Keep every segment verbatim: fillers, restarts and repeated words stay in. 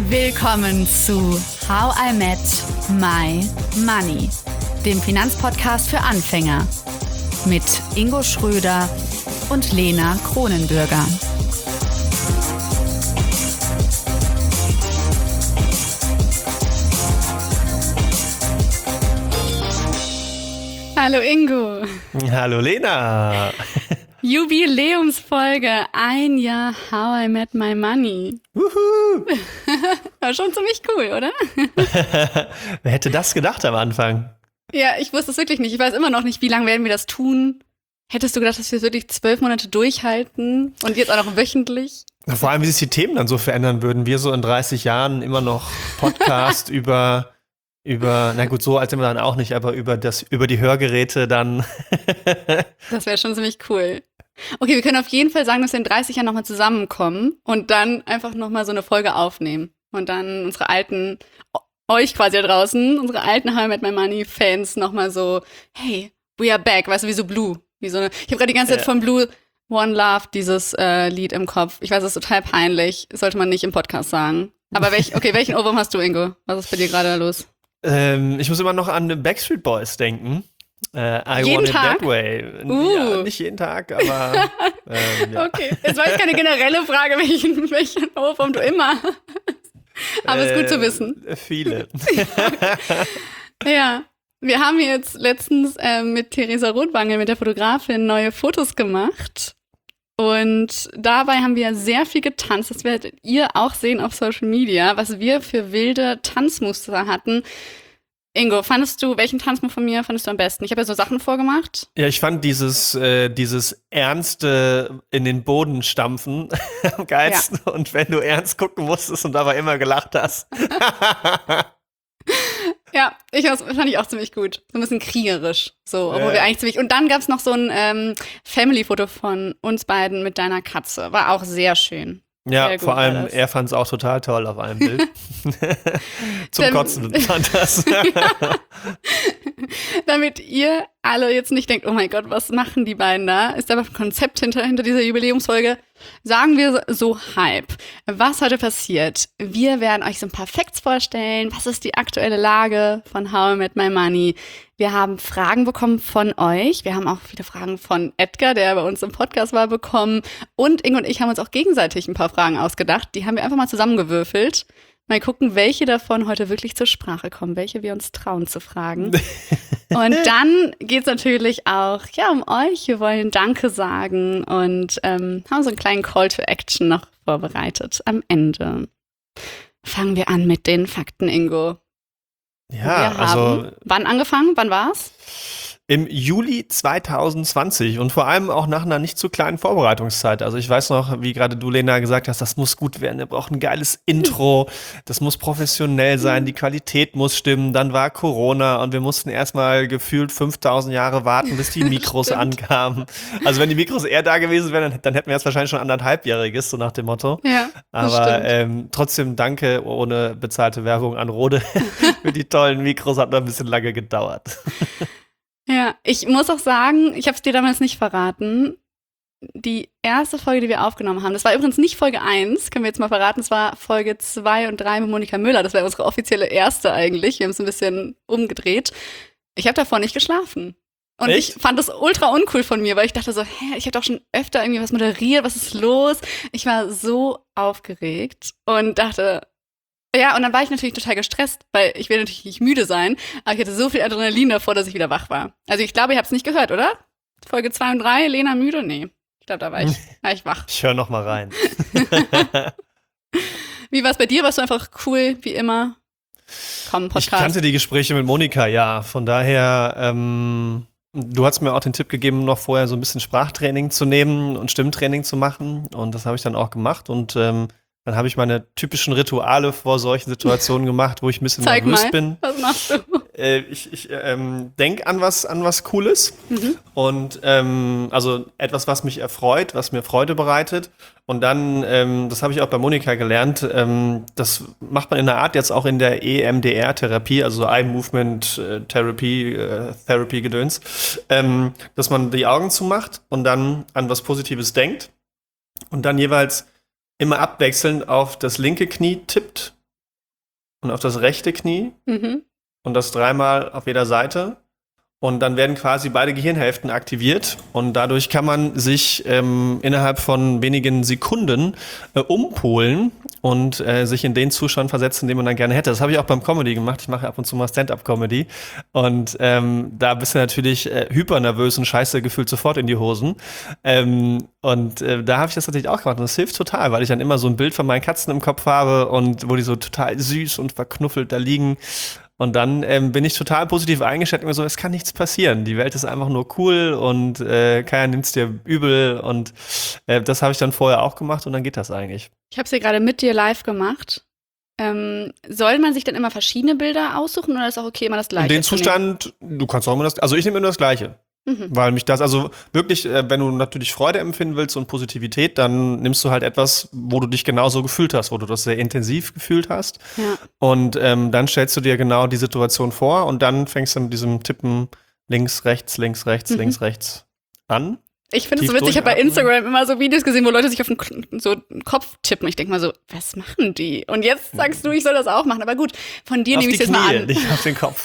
Willkommen zu How I Met My Money, dem Finanzpodcast für Anfänger mit Ingo Schröder und Lena Kronenbürger. Hallo Ingo. Hallo Lena. Jubiläumsfolge, ein Jahr How I Met My Money. Wuhu. War schon ziemlich cool, oder? Wer hätte das gedacht am Anfang? Ja, ich wusste es wirklich nicht. Ich weiß immer noch nicht, wie lange werden wir das tun. Hättest du gedacht, dass wir es wirklich zwölf Monate durchhalten und jetzt auch noch wöchentlich? Vor allem, wie sich die Themen dann so verändern würden. Wir so in dreißig Jahren immer noch Podcast über... Über, na gut, so alt sind wir dann auch nicht, aber über das, über die Hörgeräte dann. Das wäre schon ziemlich cool. Okay, wir können auf jeden Fall sagen, dass wir in dreißig Jahren nochmal zusammenkommen und dann einfach nochmal so eine Folge aufnehmen. Und dann unsere alten, euch quasi da draußen, unsere alten How I Met My Money Fans nochmal so, hey, we are back, weißt du, wie so Blue. Wie so eine, ich habe gerade die ganze Zeit von Blue One Love dieses äh, Lied im Kopf. Ich weiß, das ist total peinlich, sollte man nicht im Podcast sagen. Aber welch, okay, welchen Ohrwurm hast du, Ingo? Was ist bei dir gerade los? Ähm, ich muss immer noch an Backstreet Boys denken. Äh, I jeden Want It Tag? That Way. Uh. Ja, nicht jeden Tag, aber ähm, ja. Okay, es war jetzt keine generelle Frage, welchen, welchen Ohrwurm du immer hast. Aber es ist gut zu wissen. Äh, viele. Ja, wir haben jetzt letztens äh, mit Theresa Rothwangel, mit der Fotografin, neue Fotos gemacht. Und dabei haben wir sehr viel getanzt. Das werdet ihr auch sehen auf Social Media, was wir für wilde Tanzmuster hatten. Ingo, fandest du, welchen Tanzmove von mir fandest du am besten? Ich habe ja so Sachen vorgemacht. Ja, ich fand dieses, äh, dieses ernste in den Boden stampfen am geilsten. Ja. Und wenn du ernst gucken musstest und dabei immer gelacht hast. Ja, ich das fand ich auch ziemlich gut. So ein bisschen kriegerisch. So, obwohl ja. wir eigentlich ziemlich. Und dann gab's noch so ein ähm, Family-Foto von uns beiden mit deiner Katze. War auch sehr schön. Ja, sehr gut, vor allem, alles. er fand es auch total toll auf einem Bild. Zum Dann, Kotzen fand das. Damit ihr alle jetzt nicht denkt, oh mein Gott, was machen die beiden da? Ist aber ein Konzept hinter, hinter dieser Jubiläumsfolge. Sagen wir so Hype. Was heute passiert? Wir werden euch so ein paar Facts vorstellen. Was ist die aktuelle Lage von How I Met My Money? Wir haben Fragen bekommen von euch. Wir haben auch viele Fragen von Edgar, der bei uns im Podcast war, bekommen. Und Ingo und ich haben uns auch gegenseitig ein paar Fragen ausgedacht. Die haben wir einfach mal zusammengewürfelt. Mal gucken, welche davon heute wirklich zur Sprache kommen, welche wir uns trauen zu fragen. Und dann geht es natürlich auch ja, um euch. Wir wollen Danke sagen und ähm, haben so einen kleinen Call to Action noch vorbereitet am Ende. Fangen wir an mit den Fakten, Ingo. Ja, wir also. Haben, wann angefangen? Wann war's? Im Juli zwanzig zwanzig und vor allem auch nach einer nicht zu kleinen Vorbereitungszeit. Also ich weiß noch, wie gerade du, Lena, gesagt hast, das muss gut werden, wir brauchen ein geiles Intro, das muss professionell sein, die Qualität muss stimmen. Dann war Corona und wir mussten erstmal gefühlt fünftausend Jahre warten, bis die Mikros ankamen. Also wenn die Mikros eher da gewesen wären, dann, dann hätten wir jetzt wahrscheinlich schon anderthalbjähriges, so nach dem Motto. Ja, das Aber ähm, trotzdem danke ohne bezahlte Werbung an Rode für die tollen Mikros, hat noch ein bisschen lange gedauert. Ja, ich muss auch sagen, ich habe es dir damals nicht verraten. Die erste Folge, die wir aufgenommen haben, das war übrigens nicht Folge eins, können wir jetzt mal verraten, es war Folge zwei und drei mit Monika Müller. Das wäre unsere offizielle erste eigentlich. Wir haben es ein bisschen umgedreht. Ich habe davor nicht geschlafen. Und Echt? Ich fand das ultra uncool von mir, weil ich dachte so, hä, ich habe doch schon öfter irgendwie was moderiert, was ist los? Ich war so aufgeregt und dachte, ja, und dann war ich natürlich total gestresst, weil ich will natürlich nicht müde sein, aber ich hatte so viel Adrenalin davor, dass ich wieder wach war. Also ich glaube, ihr habt es nicht gehört, oder? Folge zwei und drei, Lena müde? Nee, ich glaube, da war ich, war ich wach. Ich höre noch mal rein. Wie war es bei dir? Warst du einfach cool, wie immer? Komm, Podcast. Ich kannte die Gespräche mit Monika, ja. Von daher, ähm, du hast mir auch den Tipp gegeben, noch vorher so ein bisschen Sprachtraining zu nehmen und Stimmtraining zu machen. Und das habe ich dann auch gemacht. Und ähm, dann habe ich meine typischen Rituale vor solchen Situationen gemacht, wo ich ein bisschen Zeig nervös mal. bin. Was machst du? Äh, ich ich ähm, denke an was, an was Cooles Mhm. und ähm, also etwas, was mich erfreut, was mir Freude bereitet. Und dann, ähm, das habe ich auch bei Monika gelernt, ähm, das macht man in der Art jetzt auch in der E M D R-Therapie, also Eye Movement äh, Therapy, äh, Therapy-Gedöns, ähm, dass man die Augen zumacht und dann an was Positives denkt und dann jeweils immer abwechselnd auf das linke Knie tippt und auf das rechte Knie Mhm. und das dreimal auf jeder Seite. Und dann werden quasi beide Gehirnhälften aktiviert und dadurch kann man sich ähm, innerhalb von wenigen Sekunden äh, umpolen und äh, sich in den Zustand versetzen, den man dann gerne hätte. Das habe ich auch beim Comedy gemacht. Ich mache ab und zu mal Stand-up-Comedy und ähm, da bist du natürlich äh, hypernervös und scheiße gefühlt sofort in die Hosen. Ähm, und äh, da habe ich das natürlich auch gemacht und das hilft total, weil ich dann immer so ein Bild von meinen Katzen im Kopf habe und wo die so total süß und verknuffelt da liegen. Und dann ähm, bin ich total positiv eingestellt und mir so, es kann nichts passieren. Die Welt ist einfach nur cool und äh, keiner nimmt es dir übel. Und äh, das habe ich dann vorher auch gemacht und dann geht das eigentlich. Ich habe es hier gerade mit dir live gemacht. Ähm, soll man sich dann immer verschiedene Bilder aussuchen oder ist auch okay, immer das Gleiche? In den zu nehmen? Zustand, du kannst auch immer das, also ich nehme immer das Gleiche. Mhm. Weil mich das, also wirklich, äh, wenn du natürlich Freude empfinden willst und Positivität, dann nimmst du halt etwas, wo du dich genauso gefühlt hast, wo du das sehr intensiv gefühlt hast. Ja. Und ähm, dann stellst du dir genau die Situation vor und dann fängst du mit diesem Tippen links, rechts, links, rechts, Mhm. links, rechts an. Ich finde es so Tief witzig, ich habe bei durchatmen. Instagram immer so Videos gesehen, wo Leute sich auf den, K- so den Kopf tippen. Ich denke mal so, was machen die? Und jetzt sagst du, ich soll das auch machen. Aber gut, von dir Auf nehme die ich es jetzt mal Knie, an. nicht auf den Kopf.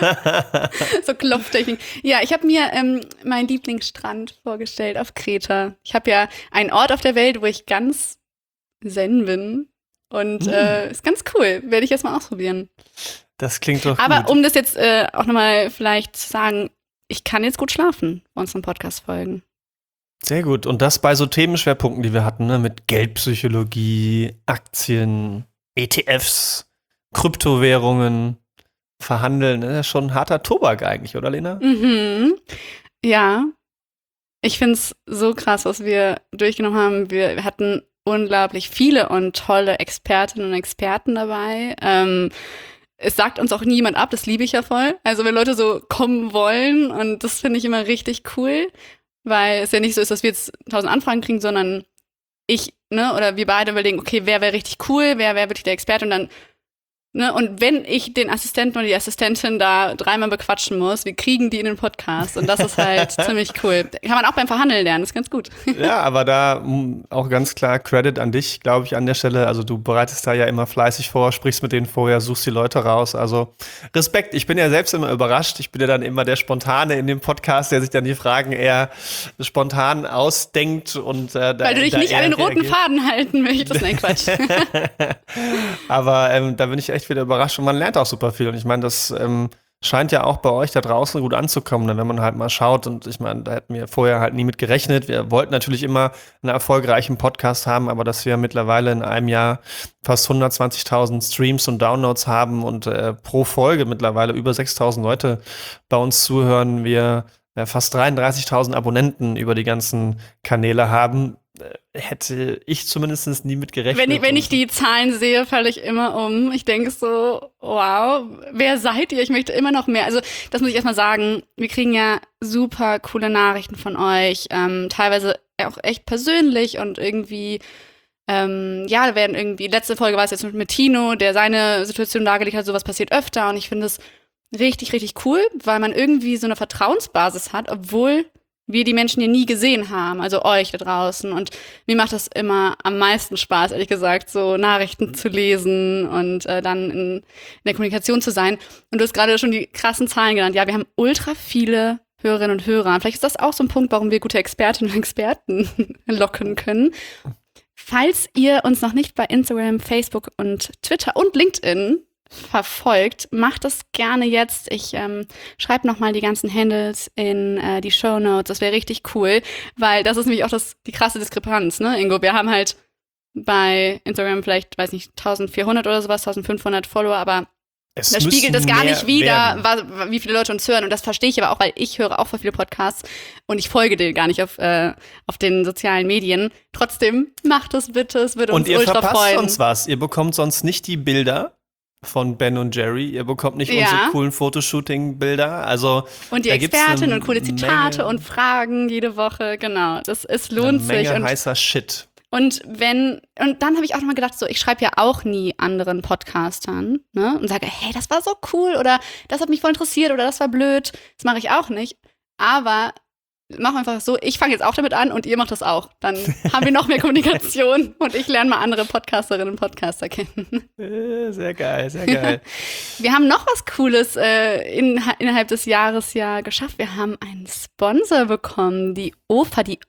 So Klopftechnik. Ja, ich habe mir ähm, meinen Lieblingsstrand vorgestellt auf Kreta. Ich habe ja einen Ort auf der Welt, wo ich ganz zen bin. Und äh, ist ganz cool. Werde ich jetzt mal ausprobieren. Das klingt doch Aber gut. um das jetzt äh, auch nochmal vielleicht zu sagen, ich kann jetzt gut schlafen bei unseren Podcast-Folgen. Sehr gut. Und das bei so Themenschwerpunkten, die wir hatten, ne? Mit Geldpsychologie, Aktien, E T Fs, Kryptowährungen, Verhandeln. Das ist schon ein harter Tobak eigentlich, oder Lena? Mhm. Ja. Ich finde es so krass, was wir durchgenommen haben. Wir, wir hatten unglaublich viele und tolle Expertinnen und Experten dabei. Ähm, es sagt uns auch niemand ab, das liebe ich ja voll. Also wenn Leute so kommen wollen und das finde ich immer richtig cool, weil es ja nicht so ist, dass wir jetzt tausend Anfragen kriegen, sondern ich, ne, oder wir beide überlegen, okay, wer wäre richtig cool, wer wäre wirklich der Experte und dann, ne, und wenn ich den Assistenten oder die Assistentin da dreimal bequatschen muss, wir kriegen die in den Podcast und das ist halt ziemlich cool. Kann man auch beim Verhandeln lernen, ist ganz gut. Ja, aber da mh, auch ganz klar Credit an dich, glaube ich, an der Stelle. Also du bereitest da ja immer fleißig vor, sprichst mit denen vorher, suchst die Leute raus. Also Respekt. Ich bin ja selbst immer überrascht. Ich bin ja dann immer der Spontane in dem Podcast, der sich dann die Fragen eher spontan ausdenkt. Und, äh, da, Weil du dich da nicht an eher den roten reagiert. Faden halten möchtest. Nein, Quatsch. Aber ähm, da bin ich echt wieder überrascht und man lernt auch super viel. Und ich meine, das ähm, scheint ja auch bei euch da draußen gut anzukommen, ne, wenn man halt mal schaut. Und ich meine, da hätten wir vorher halt nie mit gerechnet. Wir wollten natürlich immer einen erfolgreichen Podcast haben, aber dass wir mittlerweile in einem Jahr fast hundertzwanzigtausend Streams und Downloads haben und äh, pro Folge mittlerweile über sechstausend Leute bei uns zuhören, wir äh, fast dreiunddreißigtausend Abonnenten über die ganzen Kanäle haben, äh, hätte ich zumindest nie mit gerechnet. Wenn ich, wenn ich die Zahlen sehe, falle ich immer um. Ich denke so, wow, wer seid ihr? Ich möchte immer noch mehr. Also das muss ich erstmal sagen, wir kriegen ja super coole Nachrichten von euch, ähm, teilweise auch echt persönlich und irgendwie, ähm, ja, da werden irgendwie, letzte Folge war es jetzt mit Tino, der seine Situation dargelegt hat, sowas passiert öfter und ich finde es richtig, richtig cool, weil man irgendwie so eine Vertrauensbasis hat, obwohl wir die Menschen hier nie gesehen haben, also euch da draußen. Und mir macht das immer am meisten Spaß, ehrlich gesagt, so Nachrichten zu lesen und äh, dann in, in der Kommunikation zu sein. Und du hast gerade schon die krassen Zahlen genannt. Ja, wir haben ultra viele Hörerinnen und Hörer. Vielleicht ist das auch so ein Punkt, warum wir gute Expertinnen und Experten locken können. Falls ihr uns noch nicht bei Instagram, Facebook und Twitter und LinkedIn verfolgt, macht das gerne jetzt. Ich ähm, schreibe nochmal die ganzen Handles in äh, die Shownotes. Das wäre richtig cool, weil das ist nämlich auch das, die krasse Diskrepanz, ne, Ingo? Wir haben halt bei Instagram vielleicht, weiß nicht, eintausendvierhundert oder sowas, eintausendfünfhundert Follower, aber Es das spiegelt das müssen gar mehr nicht wider, werden. was, wie viele Leute uns hören. Und das verstehe ich aber auch, weil ich höre auch voll viele Podcasts und ich folge denen gar nicht auf, äh, auf den sozialen Medien. Trotzdem, macht es bitte, es würde uns Und ihr ultra verpasst freuen. uns was. Ihr bekommt sonst nicht die Bilder von Ben und Jerry. Ihr bekommt nicht Ja. unsere coolen Fotoshooting-Bilder. Also Und die da gibt's Expertin eine und coole Zitate Menge- und Fragen jede Woche, genau. Das, es eine lohnt sich. Menge Und, heißer Shit. und wenn, und dann habe ich auch nochmal gedacht, so, ich schreibe ja auch nie anderen Podcastern, ne? Und sage, hey, das war so cool oder das hat mich voll interessiert oder das war blöd. Das mache ich auch nicht. Aber machen wir einfach so, ich fange jetzt auch damit an und ihr macht das auch. Dann haben wir noch mehr Kommunikation und ich lerne mal andere Podcasterinnen und Podcaster kennen. Äh, Sehr geil, sehr geil. Wir haben noch was Cooles äh, in, innerhalb des Jahres ja geschafft. Wir haben einen Sponsor bekommen, die O F A, die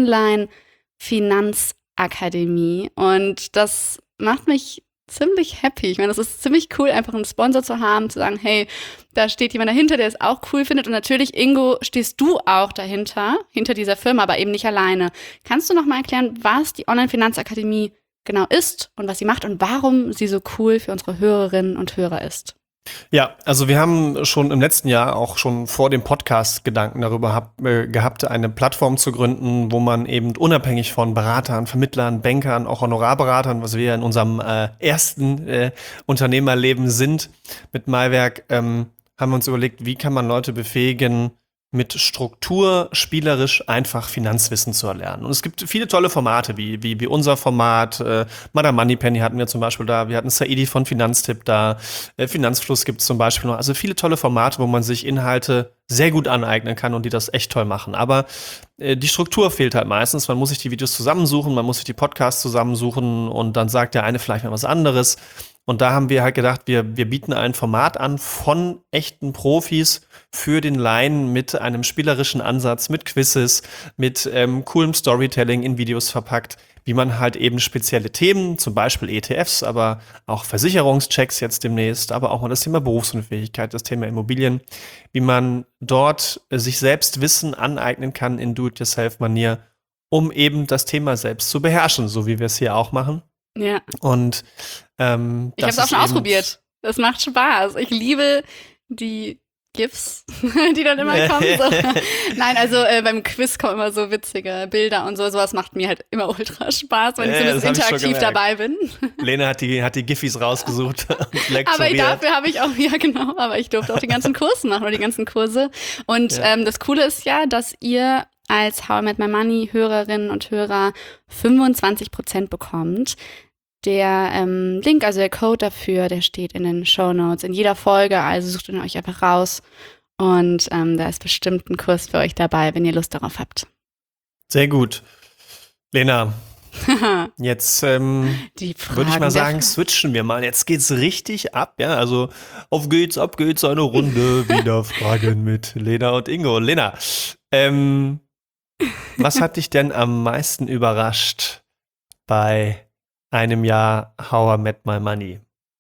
Online-Finanzakademie. Und das macht mich ziemlich happy. Ich meine, das ist ziemlich cool, einfach einen Sponsor zu haben, zu sagen, hey, da steht jemand dahinter, der es auch cool findet. Und natürlich, Ingo, stehst du auch dahinter, hinter dieser Firma, aber eben nicht alleine. Kannst du noch mal erklären, was die Online-Finanzakademie genau ist und was sie macht und warum sie so cool für unsere Hörerinnen und Hörer ist? Ja, also wir haben schon im letzten Jahr auch schon vor dem Podcast Gedanken darüber hab, äh, gehabt, eine Plattform zu gründen, wo man eben unabhängig von Beratern, Vermittlern, Bankern, auch Honorarberatern, was wir in unserem äh, ersten äh, Unternehmerleben sind, mit Maiwerk, ähm, haben wir uns überlegt, wie kann man Leute befähigen, mit Struktur spielerisch einfach Finanzwissen zu erlernen. Und es gibt viele tolle Formate, wie, wie, wie unser Format. Äh, Madame Moneypenny hatten wir zum Beispiel da. Wir hatten Saidi von Finanztipp da. Äh, Finanzfluss gibt es zum Beispiel noch. Also viele tolle Formate, wo man sich Inhalte sehr gut aneignen kann und die das echt toll machen. Aber äh, die Struktur fehlt halt meistens. Man muss sich die Videos zusammensuchen, man muss sich die Podcasts zusammensuchen und dann sagt der eine vielleicht mal was anderes. Und da haben wir halt gedacht, wir, wir bieten ein Format an von echten Profis für den Laien mit einem spielerischen Ansatz, mit Quizzes, mit ähm, coolem Storytelling in Videos verpackt, wie man halt eben spezielle Themen, zum Beispiel E T Fs, aber auch Versicherungschecks jetzt demnächst, aber auch mal das Thema Berufsunfähigkeit, das Thema Immobilien, wie man dort äh, sich selbst Wissen aneignen kann in Do-it-yourself-Manier, um eben das Thema selbst zu beherrschen, so wie wir es hier auch machen. Ja. Und ähm, ich habe es auch schon ausprobiert. Das macht Spaß. Ich liebe die GIFs, die dann immer kommen. So. Nein, also äh, beim Quiz kommen immer so witzige Bilder und so. Sowas macht mir halt immer ultra Spaß, wenn ich so ein bisschen interaktiv dabei bin. Lena hat die, hat die Giffys rausgesucht und lektoriert. Aber dafür habe ich auch, ja genau, aber ich durfte auch den ganzen Kurs machen oder die ganzen Kurse. Und ja. ähm, das Coole ist ja, dass ihr als How I Met My Money Hörerinnen und Hörer fünfundzwanzig Prozent bekommt. Der ähm, Link, also der Code dafür, der steht in den Shownotes in jeder Folge, also sucht ihn euch einfach raus und ähm, da ist bestimmt ein Kurs für euch dabei, wenn ihr Lust darauf habt. Sehr gut. Lena, jetzt ähm, würde ich mal sagen, switchen wir mal. Jetzt geht's richtig ab, ja, also auf geht's, ab geht's, eine Runde wieder Fragen mit Lena und Ingo. Lena, ähm, was hat dich denn am meisten überrascht bei einem Jahr How I Met My Money?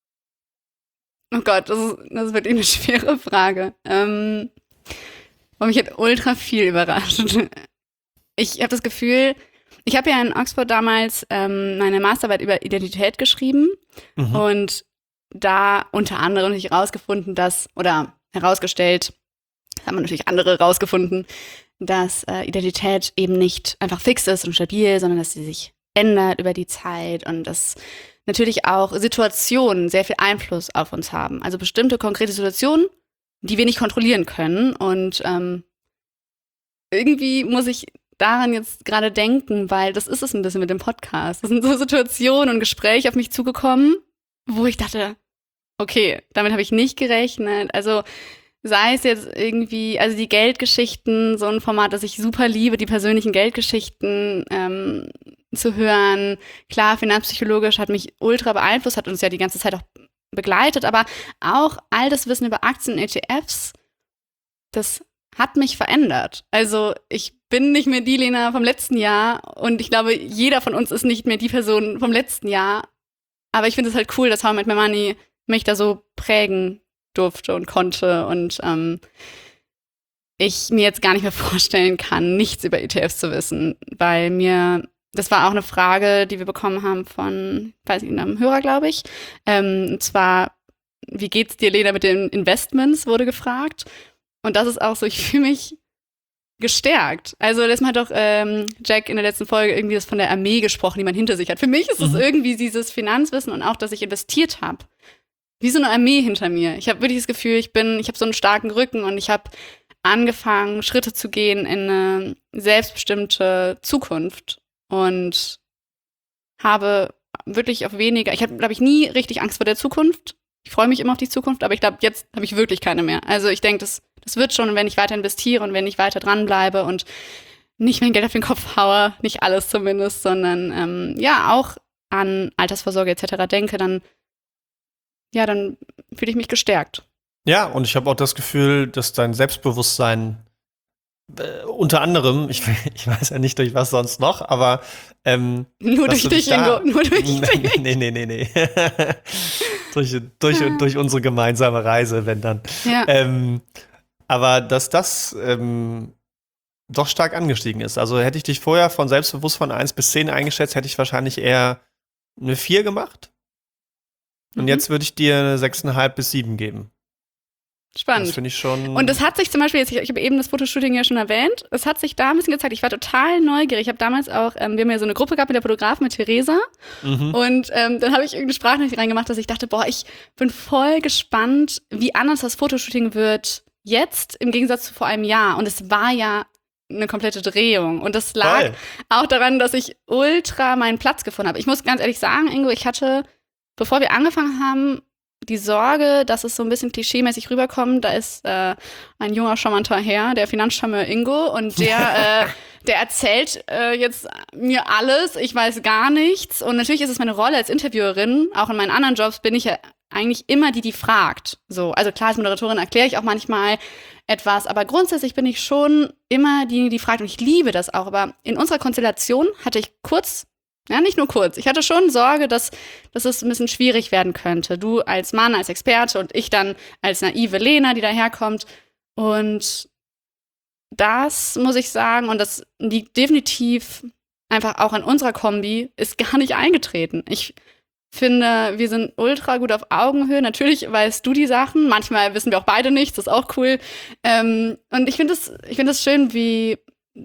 Oh Gott, das ist, das ist wirklich eine schwere Frage. Ähm, und mich hat ultra viel überrascht. Ich habe das Gefühl, ich habe ja in Oxford damals ähm, meine Masterarbeit über Identität geschrieben mhm. und da unter anderem natürlich herausgefunden, dass, oder herausgestellt, das haben natürlich andere herausgefunden, dass äh, Identität eben nicht einfach fix ist und stabil, sondern dass sie sich ändert über die Zeit und dass natürlich auch Situationen sehr viel Einfluss auf uns haben. Also bestimmte konkrete Situationen, die wir nicht kontrollieren können. Und ähm, irgendwie muss ich daran jetzt gerade denken, weil das ist es ein bisschen mit dem Podcast. Das sind so Situationen und Gespräche auf mich zugekommen, wo ich dachte, okay, damit habe ich nicht gerechnet. Also sei es jetzt irgendwie, also die Geldgeschichten, so ein Format, das ich super liebe, die persönlichen Geldgeschichten ähm, zu hören. Klar, finanzpsychologisch hat mich ultra beeinflusst, hat uns ja die ganze Zeit auch begleitet, aber auch all das Wissen über Aktien und E T Fs, das hat mich verändert. Also ich bin nicht mehr die Lena vom letzten Jahr und ich glaube, jeder von uns ist nicht mehr die Person vom letzten Jahr. Aber ich finde es halt cool, dass How I Met My Money mich da so prägen durfte und konnte und ähm, ich mir jetzt gar nicht mehr vorstellen kann, nichts über E T Fs zu wissen, weil mir, das war auch eine Frage, die wir bekommen haben von, weiß ich, einem Hörer, glaube ich, ähm, und zwar, wie geht's dir, Lena, mit den Investments, wurde gefragt. Und das ist auch so, ich fühle mich gestärkt. Also das hat doch ähm, Jack in der letzten Folge irgendwie das von der Armee gesprochen, die man hinter sich hat. Für mich ist es mhm. irgendwie dieses Finanzwissen und auch, dass ich investiert habe. Wie so eine Armee hinter mir. Ich habe wirklich das Gefühl, ich bin, ich habe so einen starken Rücken und ich habe angefangen, Schritte zu gehen in eine selbstbestimmte Zukunft und habe wirklich auf weniger, ich habe, glaube ich, nie richtig Angst vor der Zukunft. Ich freue mich immer auf die Zukunft, aber ich glaube, jetzt habe ich wirklich keine mehr. Also ich denke, das, das wird schon, und wenn ich weiter investiere und wenn ich weiter dranbleibe und nicht mein Geld auf den Kopf haue, nicht alles zumindest, sondern ähm, ja, auch an Altersvorsorge et cetera denke, dann, ja, dann fühle ich mich gestärkt. Ja, und ich habe auch das Gefühl, dass dein Selbstbewusstsein äh, unter anderem, ich, ich weiß ja nicht durch was sonst noch, aber ähm, Nur durch dich, Ingo, nur durch dich. Nee, nee, nee, nee. durch, durch, ja. durch unsere gemeinsame Reise, wenn dann. Ja. Ähm, aber dass das ähm, doch stark angestiegen ist. Also hätte ich dich vorher von selbstbewusst von eins bis zehn eingeschätzt, hätte ich wahrscheinlich eher eine vier gemacht. Und Mhm. jetzt würde ich dir eine sechs Komma fünf bis sieben geben. Spannend. Das finde ich schon. Und es hat sich zum Beispiel, jetzt, ich, ich habe eben das Fotoshooting ja schon erwähnt, es hat sich da ein bisschen gezeigt, ich war total neugierig. Ich habe damals auch, ähm, wir haben ja so eine Gruppe gehabt mit der Fotografin, mit Theresa. Mhm. Und ähm, dann habe ich irgendeine Sprachnachricht reingemacht, dass ich dachte, boah, ich bin voll gespannt, wie anders das Fotoshooting wird jetzt im Gegensatz zu vor einem Jahr. Und es war ja eine komplette Drehung. Und das lag Voll. auch daran, dass ich ultra meinen Platz gefunden habe. Ich muss ganz ehrlich sagen, Ingo, ich hatte, bevor wir angefangen haben, die Sorge, dass es so ein bisschen klischeemäßig rüberkommt. Da ist äh, ein junger, charmanter Herr, der Finanzcharmeur Ingo, und der, äh, der erzählt äh, jetzt mir alles. Ich weiß gar nichts. Und natürlich ist es meine Rolle als Interviewerin. Auch in meinen anderen Jobs bin ich ja eigentlich immer die, die fragt. So, also klar, als Moderatorin erkläre ich auch manchmal etwas, aber grundsätzlich bin ich schon immer die, die fragt. Und ich liebe das auch. Aber in unserer Konstellation hatte ich kurz Ja, nicht nur kurz. Ich hatte schon Sorge, dass, dass es ein bisschen schwierig werden könnte. Du als Mann, als Experte und ich dann als naive Lena, die daherkommt. Und das muss ich sagen, und das liegt definitiv einfach auch an unserer Kombi, ist gar nicht eingetreten. Ich finde, wir sind ultra gut auf Augenhöhe. Natürlich weißt du die Sachen. Manchmal wissen wir auch beide nichts. Das ist auch cool. Ähm, und ich finde es ich finde es schön, wie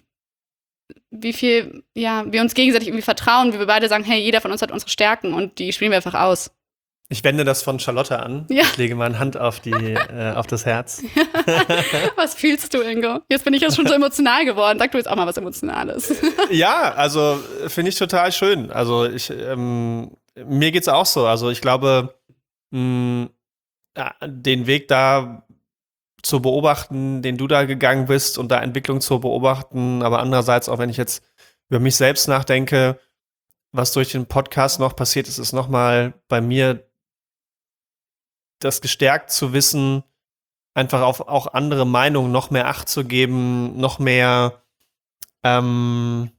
wie viel, ja, wir uns gegenseitig irgendwie vertrauen, wie wir beide sagen, hey, jeder von uns hat unsere Stärken und die spielen wir einfach aus. Ich wende das von Charlotte an. Ja. Ich lege meine Hand auf, die, äh, auf das Herz. Was fühlst du, Ingo? Jetzt bin ich jetzt schon so emotional geworden. Sag du jetzt auch mal was Emotionales. Ja, also finde ich total schön. Also ich, ähm, mir geht's auch so. Also ich glaube, mh, ja, den Weg da zu beobachten, den du da gegangen bist und da Entwicklung zu beobachten, aber andererseits auch, wenn ich jetzt über mich selbst nachdenke, was durch den Podcast noch passiert ist, ist nochmal bei mir das gestärkt zu wissen, einfach auf auch andere Meinungen noch mehr Acht zu geben, noch mehr ähm,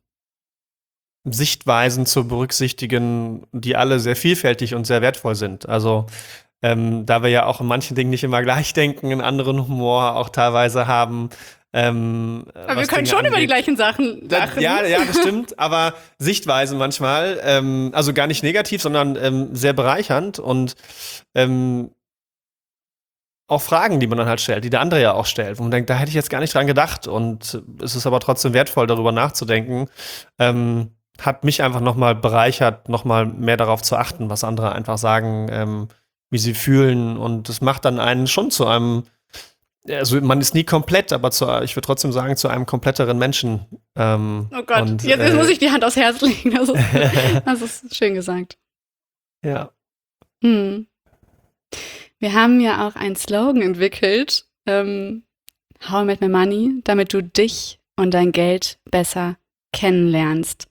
Sichtweisen zu berücksichtigen, die alle sehr vielfältig und sehr wertvoll sind. Also Ähm, da wir ja auch in manchen Dingen nicht immer gleich denken, einen anderen Humor auch teilweise haben. Ähm, aber wir können Dinge schon angeht. Über die gleichen Sachen lachen. Ja, ja, das stimmt, aber Sichtweisen manchmal, ähm, also gar nicht negativ, sondern ähm, sehr bereichernd und ähm, auch Fragen, die man dann halt stellt, die der andere ja auch stellt, wo man denkt, da hätte ich jetzt gar nicht dran gedacht, und es ist aber trotzdem wertvoll, darüber nachzudenken. Ähm, hat mich einfach nochmal bereichert, nochmal mehr darauf zu achten, was andere einfach sagen, ähm, wie sie fühlen, und das macht dann einen schon zu einem, also man ist nie komplett, aber zu, ich würde trotzdem sagen, zu einem kompletteren Menschen. Ähm, oh Gott, und, jetzt, jetzt äh, muss ich die Hand aufs Herz legen, das ist, das ist schön gesagt. Ja. Hm. Wir haben ja auch einen Slogan entwickelt, ähm, How I Made My Money, damit du dich und dein Geld besser kennenlernst.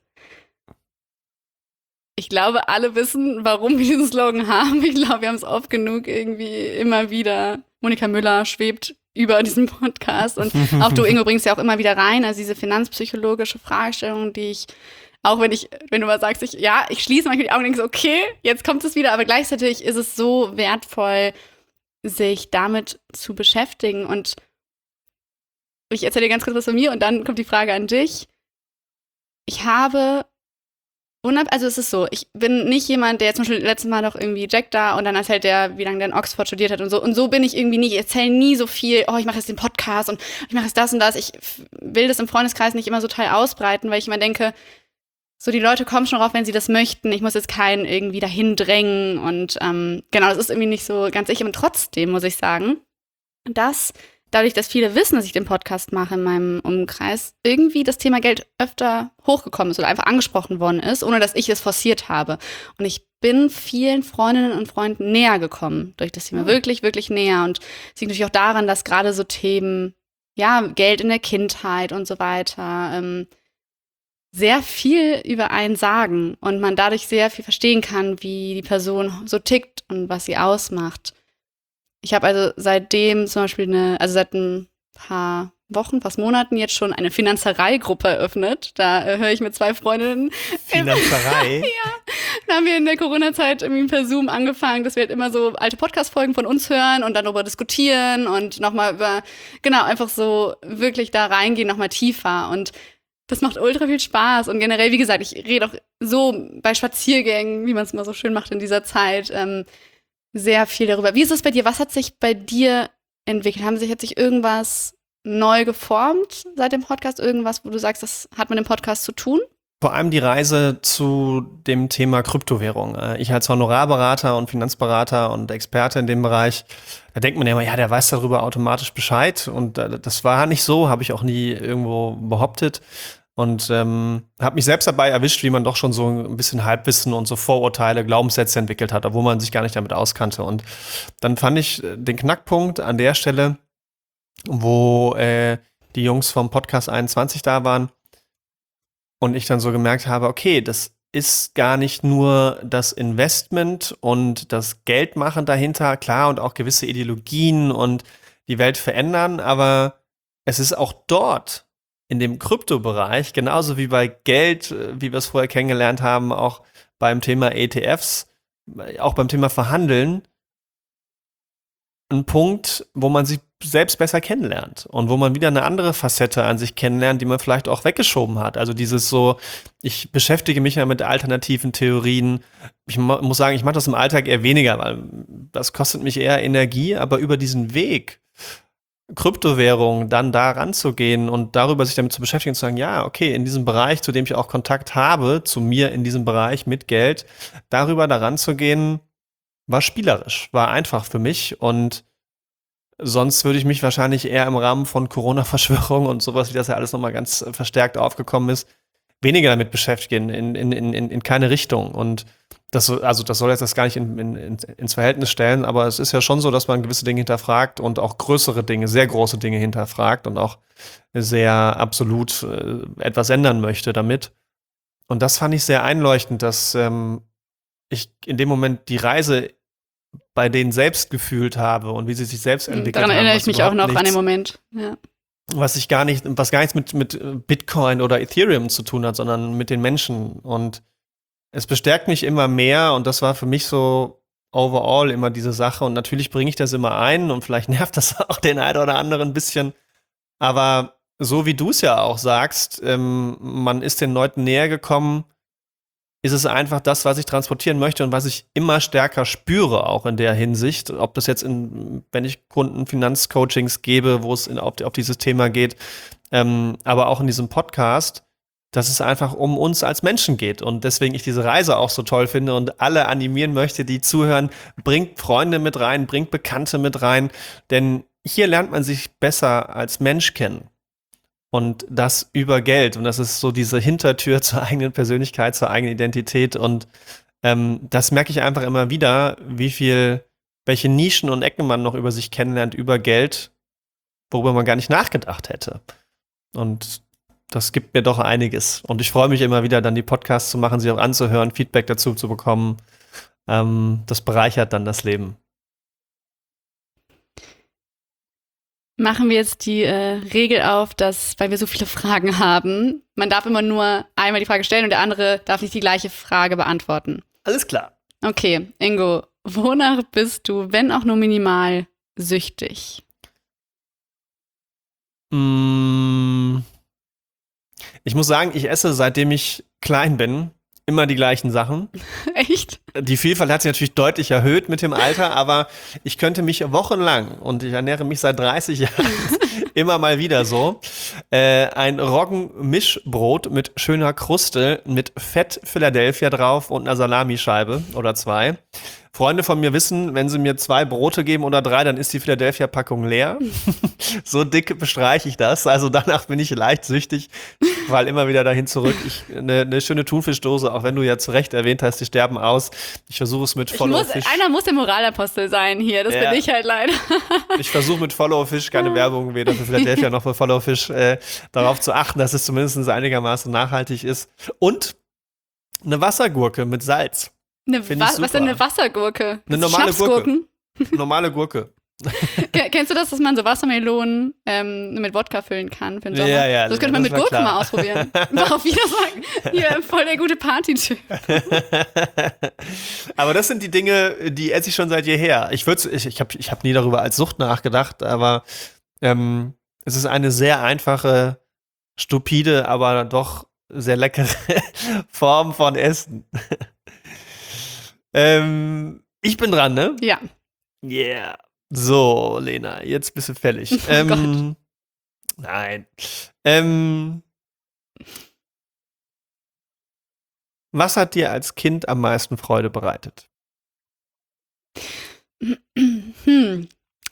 Ich glaube, alle wissen, warum wir diesen Slogan haben. Ich glaube, wir haben es oft genug irgendwie immer wieder. Monika Müller schwebt über diesen Podcast. Und auch du, Ingo, bringst ja auch immer wieder rein. Also diese finanzpsychologische Fragestellung, die ich, auch wenn ich, wenn du mal sagst, ich, ja, ich schließe manchmal die Augen und denke so, okay, jetzt kommt es wieder. Aber gleichzeitig ist es so wertvoll, sich damit zu beschäftigen. Und ich erzähle dir ganz kurz was von mir und dann kommt die Frage an dich. Ich habe Also es ist so, ich bin nicht jemand, der jetzt zum Beispiel letztes Mal noch irgendwie Jack da und dann erzählt der, wie lange der in Oxford studiert hat und so. Und so bin ich irgendwie nicht. Ich erzähle nie so viel, oh, ich mache jetzt den Podcast und ich mache jetzt das und das. Ich will das im Freundeskreis nicht immer so total ausbreiten, weil ich immer denke, so die Leute kommen schon drauf, wenn sie das möchten. Ich muss jetzt keinen irgendwie dahin drängen. Und ähm, genau, das ist irgendwie nicht so ganz ich. Und trotzdem muss ich sagen, dass dadurch, dass viele wissen, dass ich den Podcast mache in meinem Umkreis, irgendwie das Thema Geld öfter hochgekommen ist oder einfach angesprochen worden ist, ohne dass ich es forciert habe. Und ich bin vielen Freundinnen und Freunden näher gekommen durch das Thema. Mhm. Wirklich, wirklich näher. Und es liegt natürlich auch daran, dass gerade so Themen, ja, Geld in der Kindheit und so weiter, ähm, sehr viel über einen sagen und man dadurch sehr viel verstehen kann, wie die Person so tickt und was sie ausmacht. Ich habe also seitdem zum Beispiel eine, also seit ein paar Wochen, fast Monaten jetzt schon eine Finanzerei-Gruppe eröffnet. Da äh, höre ich mit zwei Freundinnen. Finanzerei? Ja, da haben wir in der Corona-Zeit irgendwie per Zoom angefangen, dass wir halt immer so alte Podcast-Folgen von uns hören und dann darüber diskutieren und nochmal über, genau, einfach so wirklich da reingehen, nochmal tiefer. Und das macht ultra viel Spaß. Und generell, wie gesagt, ich rede auch so bei Spaziergängen, wie man es immer so schön macht in dieser Zeit, ähm, sehr viel darüber. Wie ist es bei dir? Was hat sich bei dir entwickelt? Haben sich, hat sich irgendwas neu geformt seit dem Podcast? Irgendwas, wo du sagst, das hat mit dem Podcast zu tun? Vor allem die Reise zu dem Thema Kryptowährung. Ich als Honorarberater und Finanzberater und Experte in dem Bereich, da denkt man ja immer, ja, der weiß darüber automatisch Bescheid. Und das war nicht so, habe ich auch nie irgendwo behauptet. Und ähm, habe mich selbst dabei erwischt, wie man doch schon so ein bisschen Halbwissen und so Vorurteile, Glaubenssätze entwickelt hat, obwohl man sich gar nicht damit auskannte. Und dann fand ich den Knackpunkt an der Stelle, wo äh, die Jungs vom Podcast einundzwanzig da waren und ich dann so gemerkt habe, okay, das ist gar nicht nur das Investment und das Geldmachen dahinter, klar, und auch gewisse Ideologien und die Welt verändern, aber es ist auch dort in dem Kryptobereich, genauso wie bei Geld, wie wir es vorher kennengelernt haben, auch beim Thema E T Fs, auch beim Thema Verhandeln, ein Punkt, wo man sich selbst besser kennenlernt und wo man wieder eine andere Facette an sich kennenlernt, die man vielleicht auch weggeschoben hat. Also dieses so, ich beschäftige mich ja mit alternativen Theorien. Ich mu- muss sagen, ich mache das im Alltag eher weniger, weil das kostet mich eher Energie, aber über diesen Weg, Kryptowährung, dann da ranzugehen und darüber sich damit zu beschäftigen und zu sagen, ja, okay, in diesem Bereich, zu dem ich auch Kontakt habe, zu mir in diesem Bereich mit Geld, darüber da ranzugehen, war spielerisch, war einfach für mich und sonst würde ich mich wahrscheinlich eher im Rahmen von Corona-Verschwörung und sowas, wie das ja alles nochmal ganz verstärkt aufgekommen ist, weniger damit beschäftigen, in, in, in, in keine Richtung. Und das, also das soll jetzt das gar nicht in, in, ins Verhältnis stellen, aber es ist ja schon so, dass man gewisse Dinge hinterfragt und auch größere Dinge, sehr große Dinge hinterfragt und auch sehr absolut äh, etwas ändern möchte damit. Und das fand ich sehr einleuchtend, dass ähm, ich in dem Moment die Reise bei denen selbst gefühlt habe und wie sie sich selbst entwickelt Daran haben. erinnere ich mich auch noch nichts, an den Moment. Ja. Was ich gar nicht, was gar nichts mit, mit Bitcoin oder Ethereum zu tun hat, sondern mit den Menschen. Und es bestärkt mich immer mehr und das war für mich so overall immer diese Sache. Und natürlich bringe ich das immer ein und vielleicht nervt das auch den einen oder anderen ein bisschen. Aber so wie du es ja auch sagst, ähm, man ist den Leuten näher gekommen, ist es einfach das, was ich transportieren möchte und was ich immer stärker spüre, auch in der Hinsicht. Ob das jetzt, in, wenn ich Kunden Finanzcoachings gebe, wo es in, auf, auf dieses Thema geht, ähm, aber auch in diesem Podcast, dass es einfach um uns als Menschen geht. Und deswegen ich diese Reise auch so toll finde und alle animieren möchte, die zuhören, bringt Freunde mit rein, bringt Bekannte mit rein, denn hier lernt man sich besser als Mensch kennen. Und das über Geld. Und das ist so diese Hintertür zur eigenen Persönlichkeit, zur eigenen Identität. Und ähm, das merke ich einfach immer wieder, wie viel, welche Nischen und Ecken man noch über sich kennenlernt, über Geld, worüber man gar nicht nachgedacht hätte. Und das gibt mir doch einiges. Und ich freue mich immer wieder, dann die Podcasts zu machen, sie auch anzuhören, Feedback dazu zu bekommen. Ähm, das bereichert dann das Leben. Machen wir jetzt die äh, Regel auf, dass, weil wir so viele Fragen haben, man darf immer nur einmal die Frage stellen und der andere darf nicht die gleiche Frage beantworten. Alles klar. Okay, Ingo, wonach bist du, wenn auch nur minimal, süchtig? Mm, ich muss sagen, ich esse, seitdem ich klein bin, immer die gleichen Sachen. Echt? Die Vielfalt hat sich natürlich deutlich erhöht mit dem Alter, aber ich könnte mich wochenlang, und ich ernähre mich seit dreißig Jahren immer mal wieder so, äh, ein Roggenmischbrot mit schöner Kruste, mit Fett Philadelphia drauf und einer Salamischeibe oder zwei, Freunde von mir wissen, wenn sie mir zwei Brote geben oder drei, dann ist die Philadelphia-Packung leer. So dick bestreiche ich das. Also danach bin ich leicht süchtig, weil immer wieder dahin zurück. Ich, eine, eine schöne Thunfischdose, auch wenn du ja zu Recht erwähnt hast, die sterben aus. Ich versuche es mit Follow-Fisch. Einer muss der Moralapostel sein hier, das Ja. bin ich halt leider. Ich versuche mit Follow-Fisch, keine Werbung weder für Philadelphia noch für Follow-Fisch, äh, darauf zu achten, dass es zumindest einigermaßen nachhaltig ist. Und eine Wassergurke mit Salz. Eine Find Wa- ich super. was ist denn eine Wassergurke? Eine Das normale Schnapsgurken? Normale Gurke. Ke- Kennst du das, dass man so Wassermelonen ähm, mit Wodka füllen kann für den Sommer? Ja, ja, das könnte man das mit war Gurke klar. mal ausprobieren. Auf Wiedersehen. Hier, voll der gute Party-Typ. Aber das sind die Dinge, die esse ich schon seit jeher. Ich würde, ich, ich habe ich hab nie darüber als Sucht nachgedacht, aber ähm, es ist eine sehr einfache, stupide, aber doch sehr leckere Form von Essen. ähm, ich bin dran, ne? Ja. Yeah. So, Lena, jetzt bist du fällig. Oh ähm, nein. Ähm, was hat dir als Kind am meisten Freude bereitet? Hm.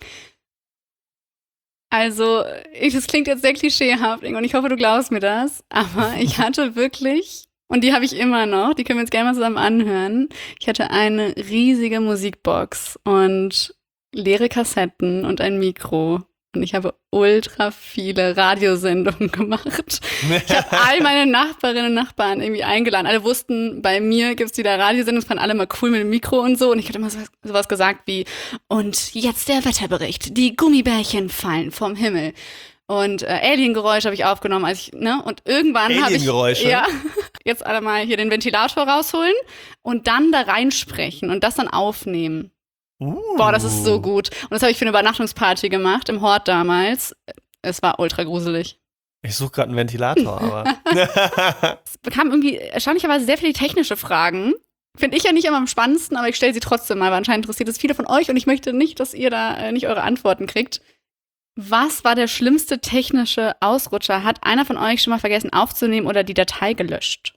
Also, ich, das klingt jetzt sehr klischeehaft und ich hoffe, du glaubst mir das, aber ich hatte wirklich, und die habe ich immer noch, die können wir uns gerne mal zusammen anhören, ich hatte eine riesige Musikbox und leere Kassetten und ein Mikro. Und ich habe ultra viele Radiosendungen gemacht. Ich habe all meine Nachbarinnen und Nachbarn irgendwie eingeladen. Alle wussten, bei mir gibt's wieder Radiosendungen, das fanden alle mal cool mit dem Mikro und so. Und ich hatte immer so, sowas gesagt wie, und jetzt der Wetterbericht. Die Gummibärchen fallen vom Himmel. Und äh, Aliengeräusche habe ich aufgenommen, als ich, ne? Und irgendwann habe ich, Aliengeräusche? ja, jetzt alle mal hier den Ventilator rausholen und dann da reinsprechen und das dann aufnehmen. Uh. Boah, das ist so gut. Und das habe ich für eine Übernachtungsparty gemacht, im Hort damals. Es war ultra gruselig. Ich suche gerade einen Ventilator, aber. Es bekamen irgendwie erstaunlicherweise sehr viele technische Fragen. Finde ich ja nicht immer am spannendsten, aber ich stelle sie trotzdem mal, weil anscheinend interessiert es viele von euch und ich möchte nicht, dass ihr da äh, nicht eure Antworten kriegt. Was war der schlimmste technische Ausrutscher? Hat einer von euch schon mal vergessen aufzunehmen oder die Datei gelöscht?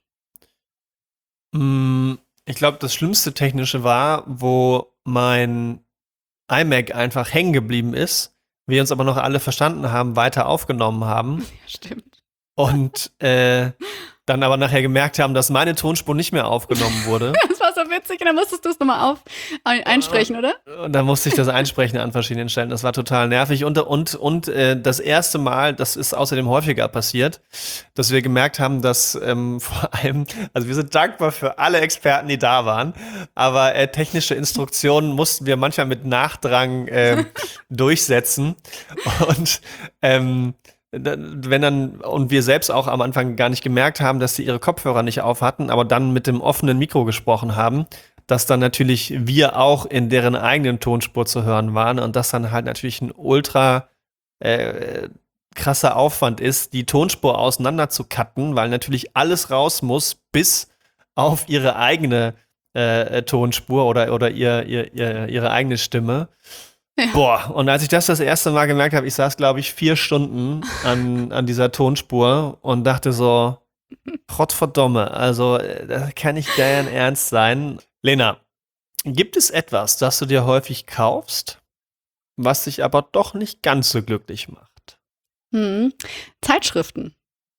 Mm, ich glaube, das schlimmste technische war, wo mein iMac einfach hängen geblieben ist, wir uns aber noch alle verstanden haben, weiter aufgenommen haben Ja, stimmt. und äh, dann aber nachher gemerkt haben, dass meine Tonspur nicht mehr aufgenommen wurde. Das war so witzig und dann musstest du es nochmal auf ein- einsprechen, oder? Und dann musste ich das einsprechen an verschiedenen Stellen. Das war total nervig. Und, und, und äh, das erste Mal, das ist außerdem häufiger passiert, dass wir gemerkt haben, dass ähm, vor allem, also wir sind dankbar für alle Experten, die da waren, aber äh, technische Instruktionen mussten wir manchmal mit Nachdrang äh, durchsetzen. Und ähm, wenn dann, und wir selbst auch am Anfang gar nicht gemerkt haben, dass sie ihre Kopfhörer nicht auf hatten, aber dann mit dem offenen Mikro gesprochen haben, dass dann natürlich wir auch in deren eigenen Tonspur zu hören waren und das dann halt natürlich ein ultra äh, krasser Aufwand ist, die Tonspur auseinander zu cutten, weil natürlich alles raus muss, bis auf ihre eigene äh, Tonspur oder, oder ihr, ihr, ihr, ihre eigene Stimme. Ja. Boah, und als ich das das erste Mal gemerkt habe, ich saß, glaube ich, vier Stunden an, an dieser Tonspur und dachte so, Gottverdammt, also das kann nicht dein Ernst sein. Lena, gibt es etwas, das du dir häufig kaufst, was dich aber doch nicht ganz so glücklich macht? Hm. Zeitschriften.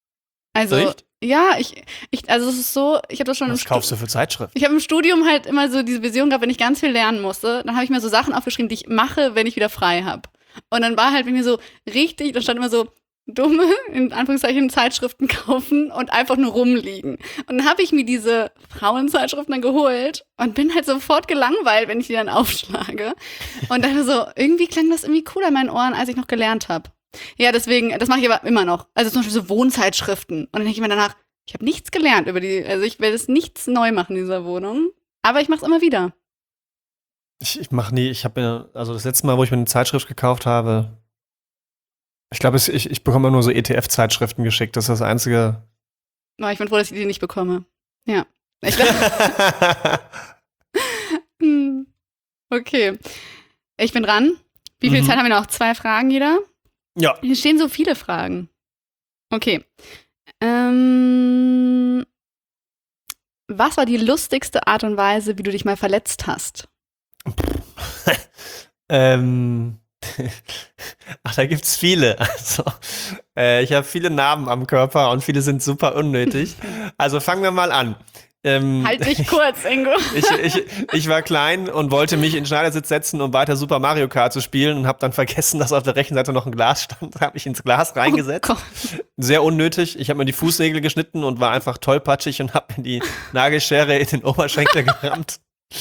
Also, Echt? ja, ich, ich, also es ist so, ich habe das schon im Was Stu- kaufst du für Zeitschriften? Ich habe im Studium halt immer so diese Vision gehabt, wenn ich ganz viel lernen musste, dann habe ich mir so Sachen aufgeschrieben, die ich mache, wenn ich wieder frei habe. Und dann war halt bei mir so richtig, da stand immer so dumme, in Anführungszeichen, Zeitschriften kaufen und einfach nur rumliegen. Und dann habe ich mir diese Frauenzeitschriften dann geholt und bin halt sofort gelangweilt, wenn ich die dann aufschlage. Und dachte so, irgendwie klang das irgendwie cooler in meinen Ohren, als ich noch gelernt habe. Ja, deswegen, das mache ich aber immer noch. Also zum Beispiel so Wohnzeitschriften. Und dann denke ich mir danach, ich habe nichts gelernt über die, also ich werde es nichts neu machen in dieser Wohnung. Aber ich mache es immer wieder. Ich, ich mache nie, ich habe mir, also das letzte Mal, wo ich mir eine Zeitschrift gekauft habe, ich glaube, ich, ich bekomme nur so E T F-Zeitschriften geschickt. Das ist das Einzige. Oh, ich bin froh, dass ich die nicht bekomme. Ja. Ich glaub, hm. Okay. Ich bin dran. Wie viel Mhm. Zeit haben wir noch? Zwei Fragen jeder? Ja. Hier stehen so viele Fragen. Okay. Ähm, was war die lustigste Art und Weise, wie du dich mal verletzt hast? ähm, ach, da gibt's viele. Also, äh, ich habe viele Narben am Körper und viele sind super unnötig. Also fangen wir mal an. Ähm, Halt dich kurz, Ingo. ich, ich, ich war klein und wollte mich in den Schneidersitz setzen, um weiter Super Mario Kart zu spielen und habe dann vergessen, dass auf der rechten Seite noch ein Glas stand. Habe mich ins Glas reingesetzt. Oh Gott. Sehr unnötig. Ich habe mir die Fußnägel geschnitten und war einfach tollpatschig und habe mir die Nagelschere in den Oberschenkel gerammt.